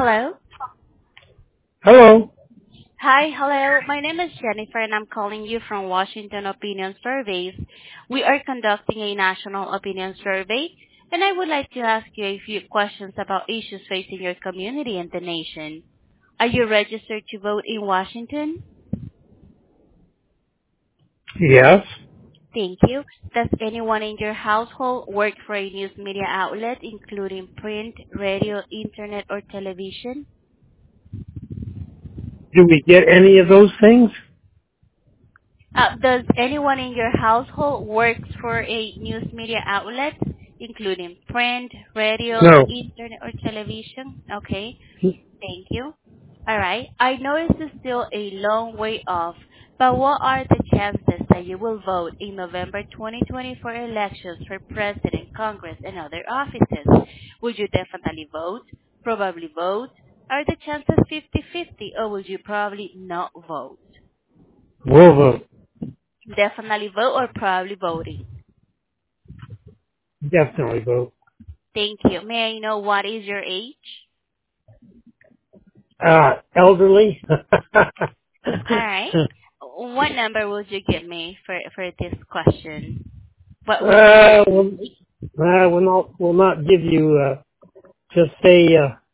Hello. Hello. Hi, hello. My name is Jennifer and I'm calling you from Washington Opinion Surveys. We are conducting a national opinion survey and I would like to ask you a few questions about issues facing your community and the nation. Are you registered to vote in Washington? Yes. Thank you. Does anyone in your household work for a news media outlet including print, radio, internet, or television? Do we get any of those things? Does anyone in your household works for a news media outlet, including print, radio, No. internet, or television? Okay, thank you. All right. I know it's still a long way off, but what are the chances that you will vote in November 2024 elections for president, Congress, and other offices? Would you definitely vote, probably vote? Are the chances 50-50, or would you probably not vote? We'll vote. Definitely vote or probably voting. Definitely vote. Thank you. May I know what is your age? Elderly? All right. What number would you give me for this question? What would be your we'll, we'll not give you, just say,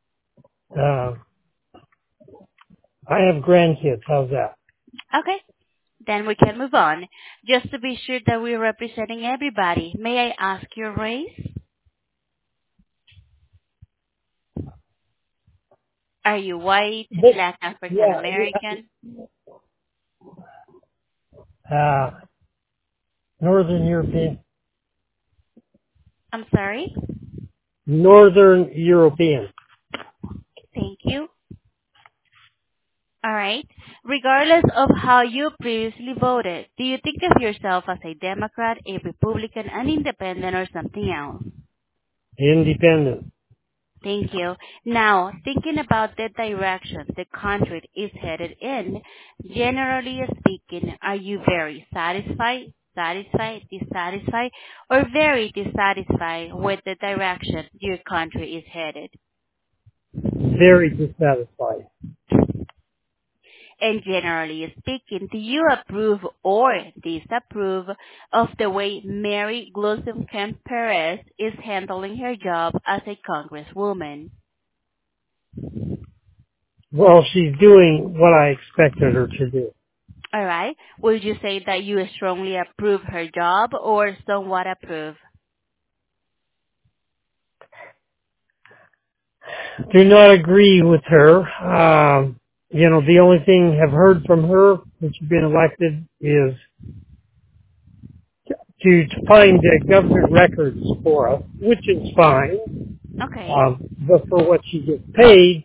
I have grandkids. How's that? okay? Then we can move on. Just to be sure that we're representing everybody, may I ask your race? Are you white, But, Black, African yeah, American? Northern European. I'm sorry. Northern European. Thank you. All right. Regardless of how you previously voted, do you think of yourself as a Democrat, a Republican, an independent, or something else? Independent. Thank you. Now, thinking about the direction the country is headed in, generally speaking, are you very dissatisfied, or very dissatisfied with the direction your country is headed? Very dissatisfied. And generally speaking, do you approve or disapprove of the way Mary Glusenkamp Perez is handling her job as a congresswoman? Well, she's doing what I expected her to do. All right. Would you say that you strongly approve her job or somewhat approve? Do not agree with her. The only thing I've heard from her since she's been elected is to find government records for us, which is fine. Okay. But for what she gets paid,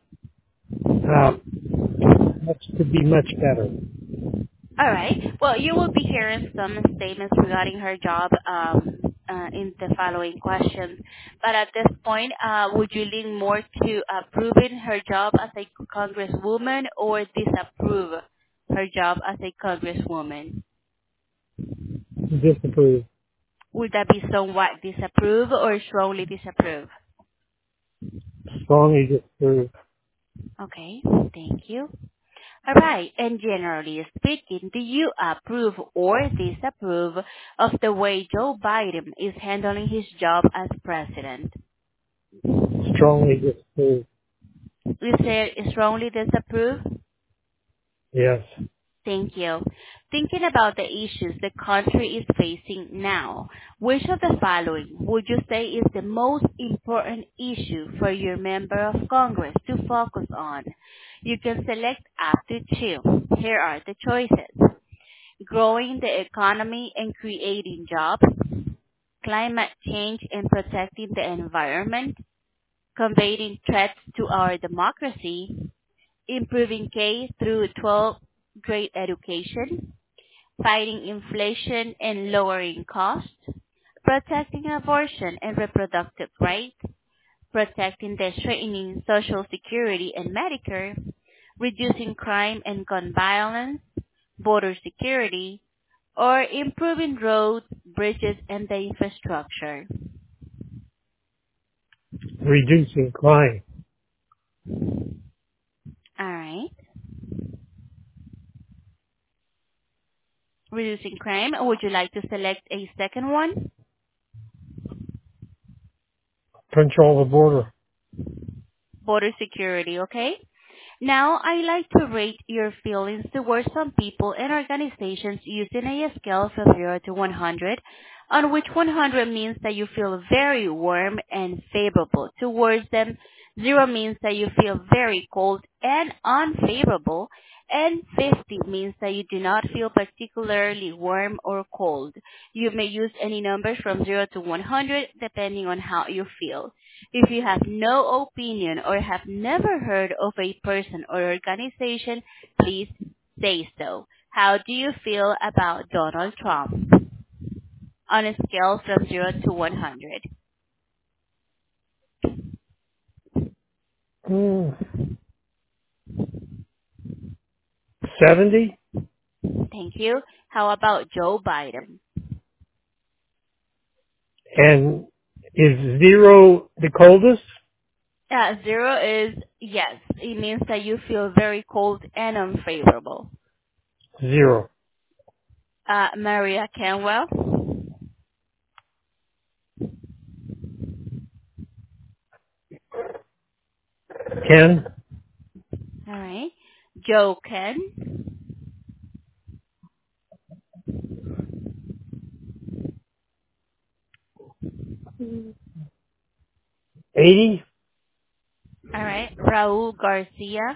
that could be much better. All right. Well, you will be hearing some statements regarding her job in the following questions. But at this point, would you lean more to approving her job as a congresswoman or disapprove her job as a congresswoman? Disapprove. Would that be somewhat disapprove or strongly disapprove? Strongly disapprove. Okay. Thank you. All right. And generally speaking, do you approve or disapprove of the way Joe Biden is handling his job as president? Strongly disapprove. You say strongly disapprove? Yes. Thank you. Thinking about the issues the country is facing now, which of the following would you say is the most important issue for your member of Congress to focus on? You can select up to two. Here are the choices: growing the economy and creating jobs, climate change and protecting the environment, combating threats to our democracy, improving K through 12th grade education, fighting inflation and lowering costs, protecting abortion and reproductive rights, protecting the strengthening Social Security and Medicare, reducing crime and gun violence, border security, or improving roads, bridges, and the infrastructure. Reducing crime. reducing crime. Would you like to select a second one? Control the border. Border security, okay? Now, I like to rate your feelings towards some people and organizations using a scale from 0 to 100, on which 100 means that you feel very warm and favorable towards them, 0 means that you feel very cold and unfavorable, and 50 means that you do not feel particularly warm or cold. You may use any numbers from 0 to 100 depending on how you feel. If you have no opinion or have never heard of a person or organization, please say so. How do you feel about Donald Trump on a scale from 0 to 100? Hmm. 70? Thank you. How about Joe Biden? And is 0 the coldest? 0 is yes. It means that you feel very cold and unfavorable. 0. Maria Canwell? 10? All right. Joe Ken? 80? All right. Raul Garcia?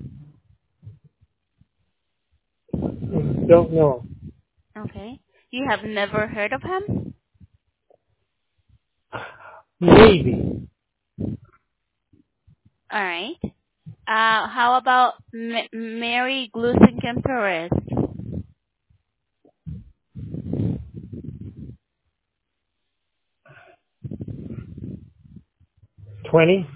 Don't know. Okay. You have never heard of him? Maybe. All right. How about Mary Glusenkamp Perez? 20?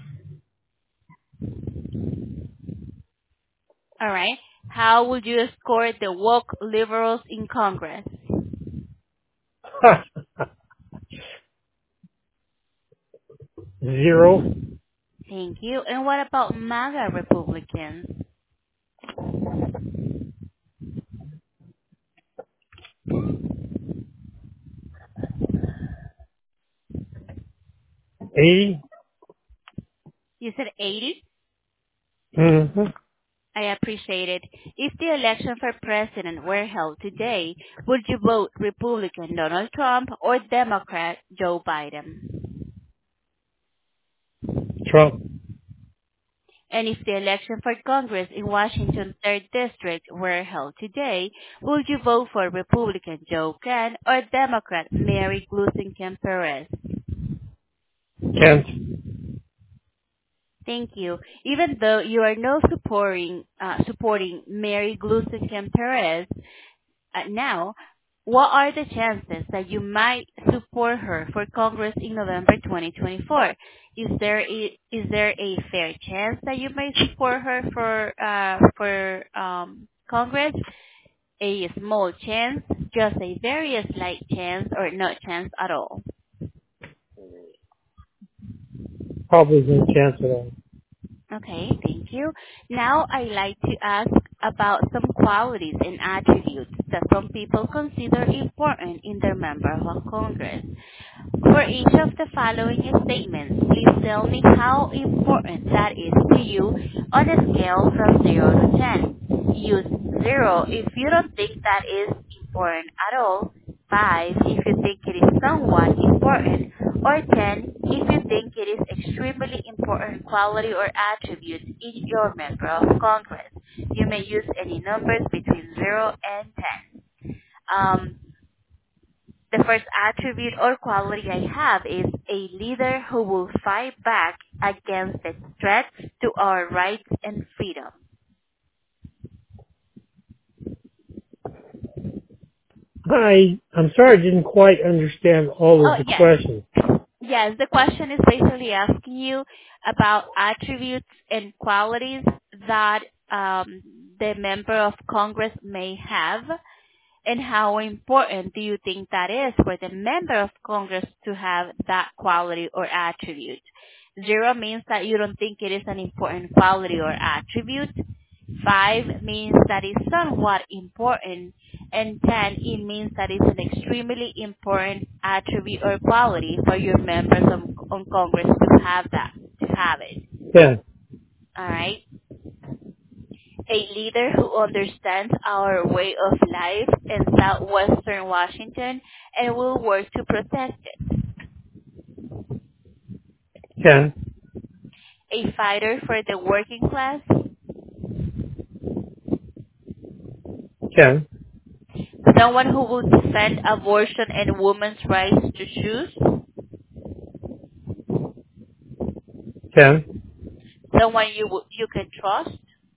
All right. How would you score the woke liberals in Congress? 0? Thank you. And what about MAGA Republicans? 80? You said 80? Mm-hmm. I appreciate it. If the election for president were held today, would you vote Republican Donald Trump or Democrat Joe Biden? Trump. And if the election for Congress in Washington 3rd District were held today, would you vote for Republican Joe Ken or Democrat Mary Glusenkamp Perez? Kent. Thank you. Even though you are no supporting Mary Glusenkamp Perez now, what are the chances that you might support her for Congress in November 2024? Is there a fair chance that you may support her for Congress? A small chance, just a very slight chance, or no chance at all? Probably no chance at all. Okay, thank you. Now I like to ask about some qualities and attributes that some people consider important in their member of Congress. For each of the following statements, please tell me how important that is to you on a scale from 0 to 10. Use 0 if you don't think that is important at all, 5 if you think it is somewhat important, or 10 if you think it is extremely important quality or attribute in your member of Congress. You may use any numbers between 0 and 10. The first attribute or quality I have is a leader who will fight back against the threats to our rights and freedom. I'm sorry I didn't quite understand all Oh, of the yes. questions. Yes, the question is basically asking you about attributes and qualities that the member of Congress may have, and how important do you think that is for the member of Congress to have that quality or attribute? 0 means that you don't think it is an important quality or attribute. 5 means that it's somewhat important. And 10, it means that it's an extremely important attribute or quality for your members on Congress to have that, to have it. 10. All right? A leader who understands our way of life in southwestern Washington and will work to protect it. 10. A fighter for the working class. 10. Someone who will defend abortion and women's rights to choose. 10. Someone you can trust.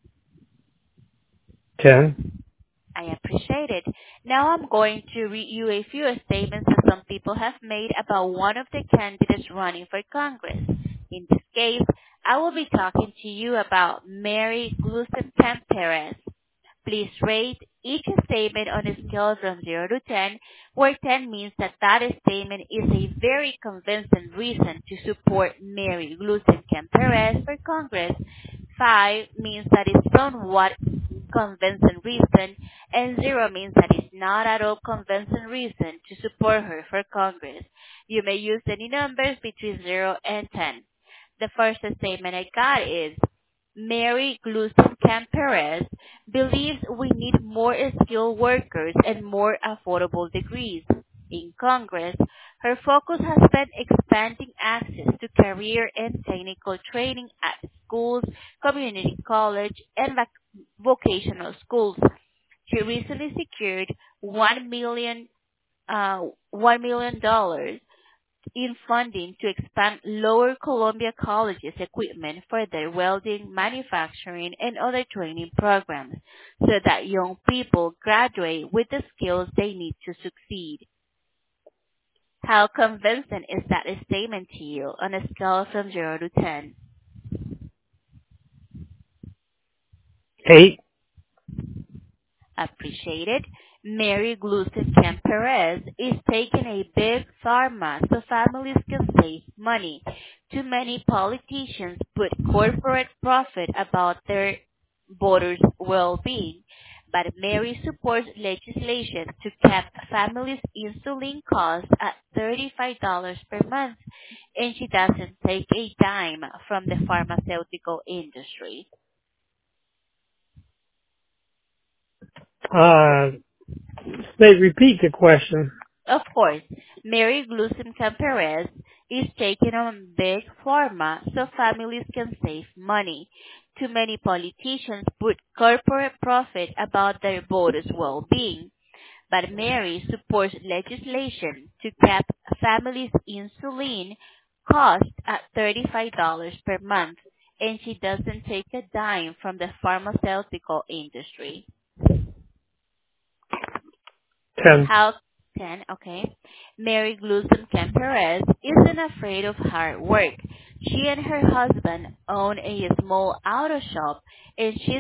10. I appreciate it. Now I'm going to read you a few statements that some people have made about one of the candidates running for Congress. In this case, I will be talking to you about Mary Gluesenkamp Perez. Please rate each statement on a scale from 0 to 10, where 10 means that that statement is a very convincing reason to support Mary Gluesenkamp Perez for Congress. 5 means that it's somewhat convincing reason, and 0 means that it's not at all convincing reason to support her for Congress. You may use any numbers between 0 and 10. The first statement I got is, Mary Gluesenkamp Perez believes we need more skilled workers and more affordable degrees. In Congress, her focus has been expanding access to career and technical training at schools, community college, and vocational schools. She recently secured $1 million in funding to expand Lower Columbia College's equipment for their welding, manufacturing, and other training programs so that young people graduate with the skills they need to succeed. How convincing is that statement to you on a scale from 0 to 10? 8. Appreciated. Mary Gluesenkamp Perez is taking a big pharma so families can save money. Too many politicians put corporate profit above their voters' well-being, but Mary supports legislation to cap families' insulin costs at $35 per month, and she doesn't take a dime from the pharmaceutical industry. Repeat the question. Of course, Mary Gluesenkamp Perez is taking on big pharma so families can save money. Too many politicians put corporate profit above their voters' well-being, but Mary supports legislation to cap families' insulin cost at $35 per month, and she doesn't take a dime from the pharmaceutical industry. 10. How 10, okay. Mary Gluesenkamp Perez isn't afraid of hard work. She and her husband own a small auto shop, and she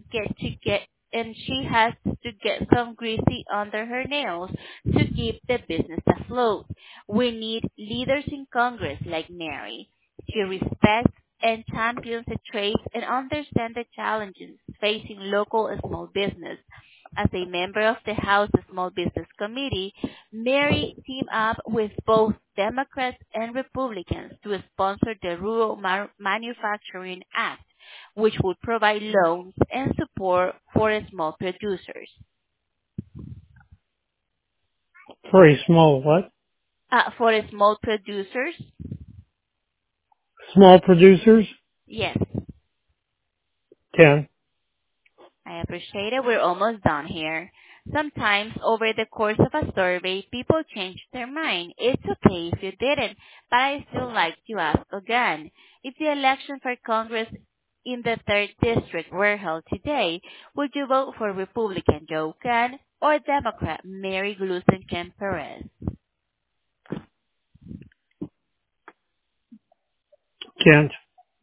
has to get some greasy under her nails to keep the business afloat. We need leaders in Congress like Mary. She respects and champions the trades and understands the challenges facing local small business. As a member of the House Small Business Committee, Mary teamed up with both Democrats and Republicans to sponsor the Rural Manufacturing Act, which would provide loans and support for small producers. For a small what? For small producers? Small producers? Yes. 10. I appreciate it. We're almost done here. Sometimes, over the course of a survey, people change their mind. It's okay if you didn't, but I still like to ask again. If the election for Congress in the 3rd District were held today, would you vote for Republican Joe Kahn or Democrat Mary Gluesenkamp Perez? Kent.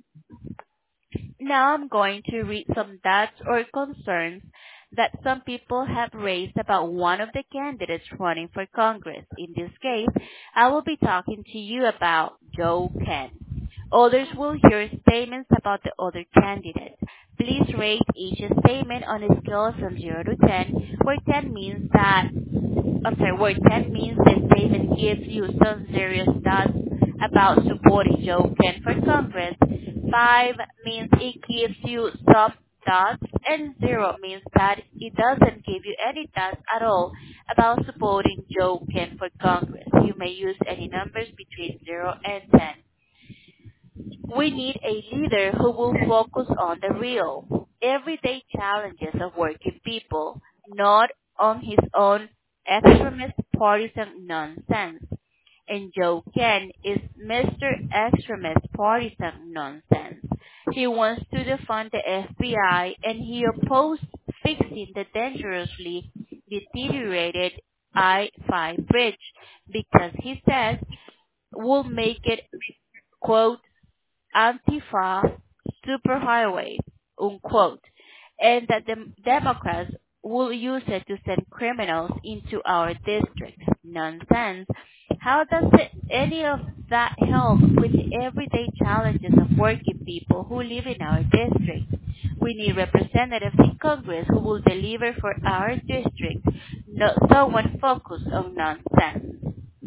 Now I'm going to read some doubts or concerns that some people have raised about one of the candidates running for Congress. In this case, I will be talking to you about Joe Kahn. Others will hear statements about the other candidates. Please rate each statement on a scale from 0 to 10, where 10 means that where 10 means the statement gives you some serious doubts about supporting Joe Ken for Congress. 5 means it gives you some doubts, and 0 means that it doesn't give you any doubts at all about supporting Joe Ken for Congress. You may use any numbers between 0 and 10. We need a leader who will focus on the real, everyday challenges of working people, not on his own extremist partisan nonsense. And Joe Ken is Mr. Extremist Partisan Nonsense. He wants to defund the FBI, and he opposed fixing the dangerously deteriorated I-5 bridge because he says will make it, quote, Antifa superhighway, unquote, and that the Democrats will use it to send criminals into our district. Nonsense. How does any of that help with the everyday challenges of working people who live in our district? We need representatives in Congress who will deliver for our district, not someone focused on nonsense.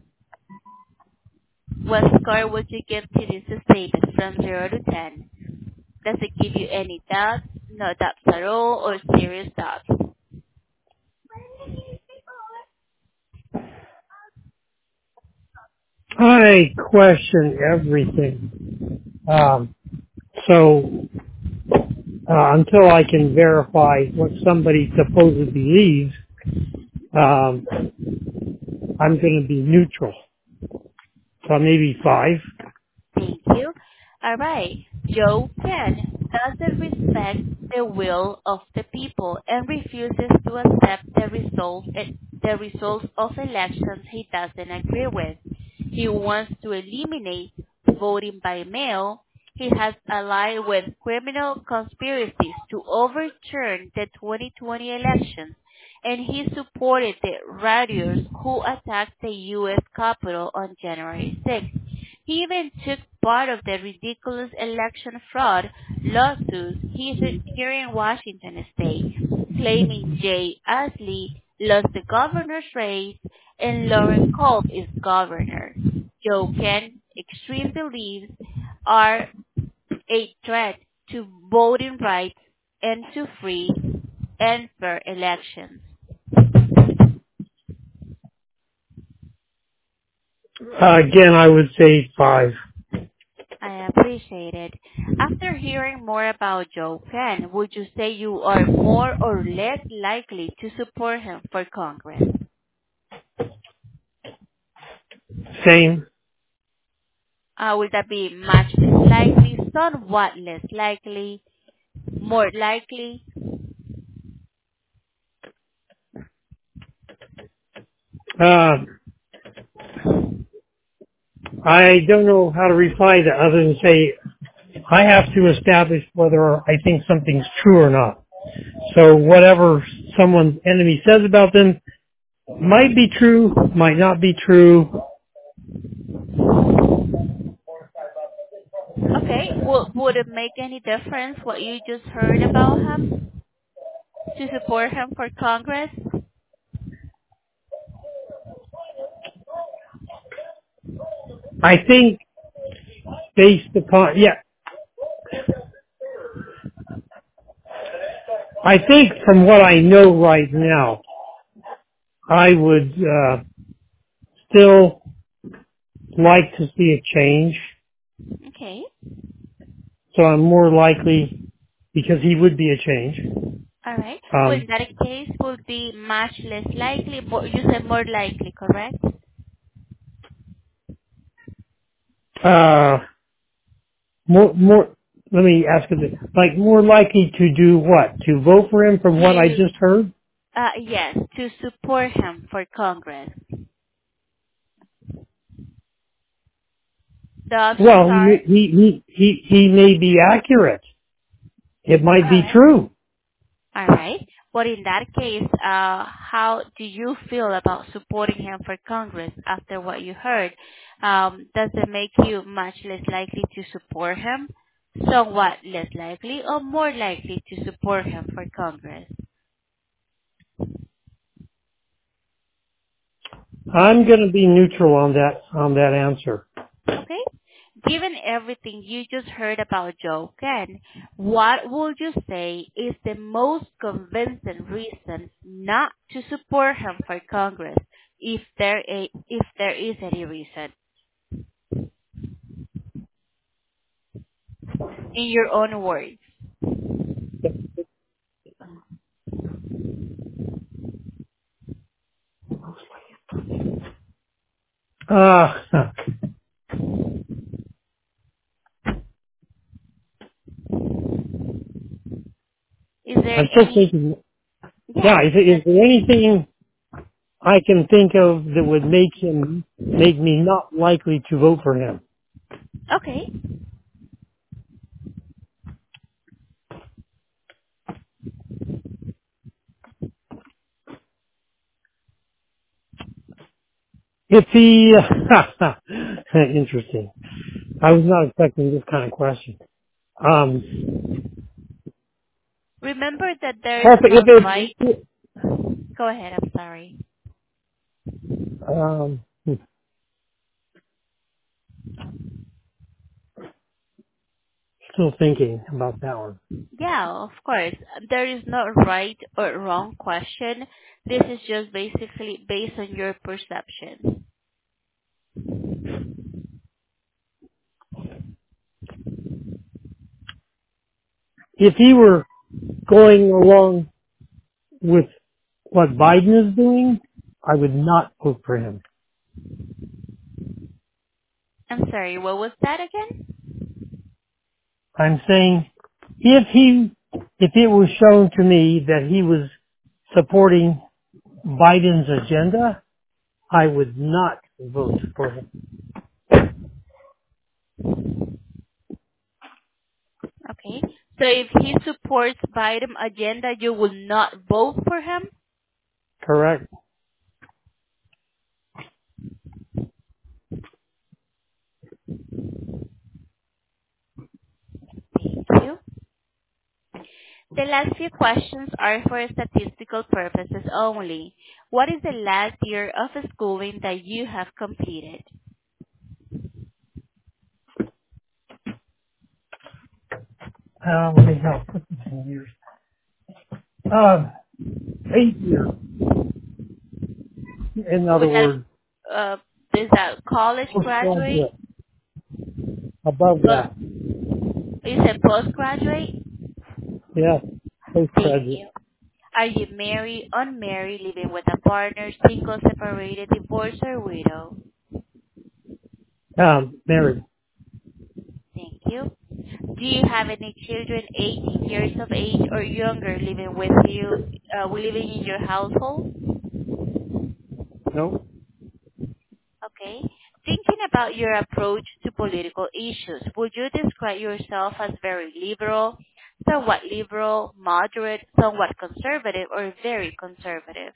What score would you give to this statement from 0 to 10? Does it give you any doubts, no doubts at all, or serious doubts? I question everything. So until I can verify what somebody supposedly believes, um, I'm going to be neutral. So maybe 5. Thank you. All right. Joe Ken doesn't respect the will of the people and refuses to accept the results of elections he doesn't agree with. He wants to eliminate voting by mail. He has allied with criminal conspiracies to overturn the 2020 elections, and he supported the rioters who attacked the U.S. Capitol on January 6th. He even took part of the ridiculous election fraud lawsuits here in Washington state, claiming Jay Asley lost the governor's race and Lauren Culp is governor. Joe Ken extreme beliefs are a threat to voting rights and to free and fair elections. Again, I would say 5. I appreciate it. After hearing more about Joe Ken, would you say you are more or less likely to support him for Congress? Same. Would that be much less likely, somewhat less likely, more likely? Uh, I don't know how to reply to other than say I have to establish whether I think something's true or not. So whatever someone's enemy says about them might be true, might not be true. Okay, would it make any difference what you just heard about him to support him for Congress? I think based upon, I think from what I know right now, I would still like to see a change. Okay. So I'm more likely, because he would be a change. All right. Well, in that case, would be much less likely. You said more likely, correct? More, let me ask you this. Like, more likely to do what? To vote for him from what I just heard? Yes, to support him for Congress. The options Well, are... he may be accurate. It might All be right. true. All right. But in that case, how do you feel about supporting him for Congress after what you heard? Does it make you much less likely to support him Somewhat less likely or more likely to support him for Congress? I'm going to be neutral on that answer. Okay? Given everything you just heard about Joe Ken, what would you say is the most convincing reason not to support him for Congress, if there is any reason, in your own words? Uh, Is there I'm still any? thinking. Yeah, Yeah. is there anything I can think of that would make me not likely to vote for him? Okay. If he, interesting. I was not expecting this kind of question. Remember that there is If no right. it, Go ahead. I'm sorry. um, still thinking about that one. Yeah, of course. There is no right or wrong question. This is just basically based on your perception. If he were going along with what Biden is doing, I would not vote for him. I'm sorry, what was that again? I'm saying if it was shown to me that he was supporting Biden's agenda, I would not vote for him. Okay. So if he supports Biden agenda, you will not vote for him? Correct. Thank you. The last few questions are for statistical purposes only. What is the last year of schooling that you have completed? Let me help. Put this in years. 8 years. In other Would that, words, uh, is that college graduate? postgraduate. Above Well, that. you said postgraduate? Yes. Thank Postgraduate. you. Are you married, unmarried, living with a partner, single, separated, divorced, or widow? Married. Thank you. Do you have any children 18 years of age or younger living with you, living in your household? No. Okay. Thinking about your approach to political issues, would you describe yourself as very liberal, moderate, somewhat conservative, or very conservative?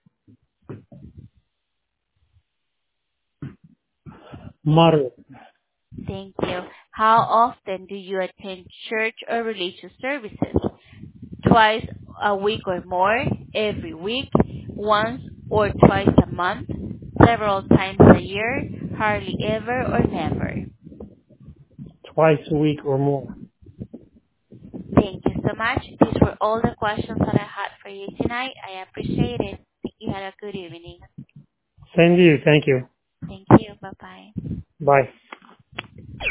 Moderate. Thank you. How often do you attend church or religious services? Twice a week or more, every week, once or twice a month, several times a year, hardly ever or never? Twice a week or more. Thank you so much. These were all the questions that I had for you tonight. I appreciate it. You had a good evening. Same to you. Thank you. Thank you. Bye-bye. Bye.